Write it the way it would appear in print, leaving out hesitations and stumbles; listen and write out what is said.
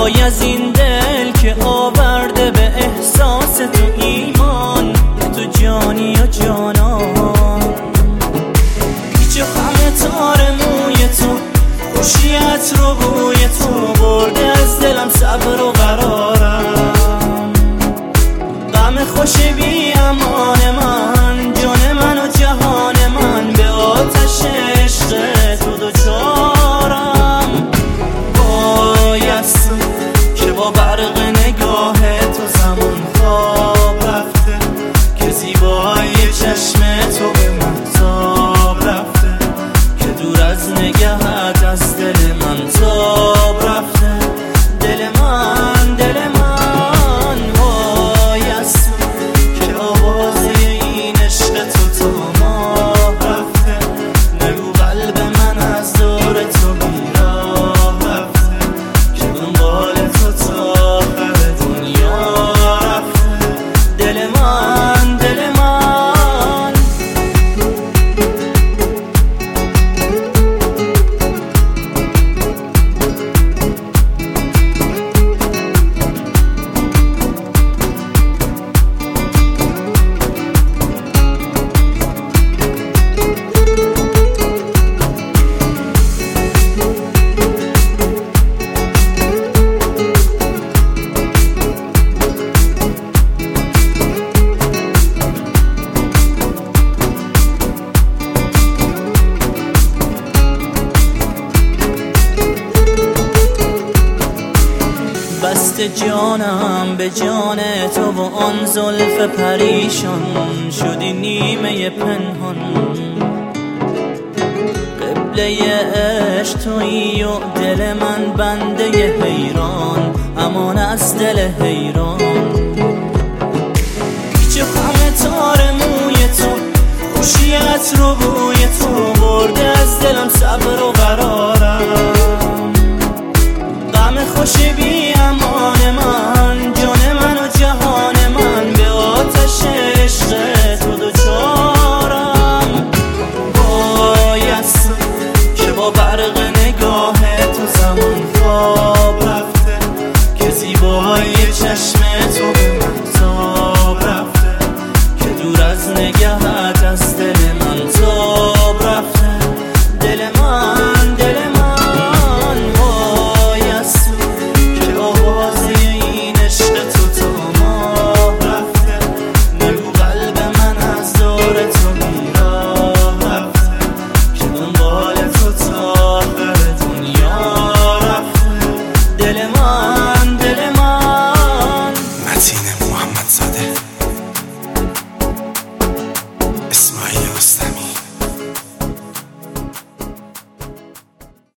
وای از این دل که آورده به احساس تو ایمان، تو جانی و جانان. پیچ و خم تار موی تو، خوشیت رو بوی تو برده از دلم صبر و قرارم. غم خوش بی امان من، جان من و جهان من به آتش عشق تو دوچارم. بایست که با برق نگاه تو زمان خواب رفته، که زیبایی چشم تو به مهتاب رفته، که دور از نگهت از دل من تاب رفته. دل من دل من بایست که آوازه این عشق تو تا ماه رفته. نگو قلب من از دور تو بیراه رفته، که دنبال تو تا آخر دنیا رفته. دل من دل من بست جانم به جان تو و آن زلف پریشان، شدی نیمه پنهان. قبله عشق تویی و دل من بنده حیران، امان از دل حیران. پیچ و خم تار موی تو، خوشیت رو بوی تو برده از دلم صبر و قرارم. غم خوش بی امان من، جان من و جهان من به آتش عشق تو دوچارم. بایست که با برق نگاه تو زمان خواب رفته، که زیبایی چشم تو به مهتاب رفته، که دور از نگهت از دل من تاب رفته. دل من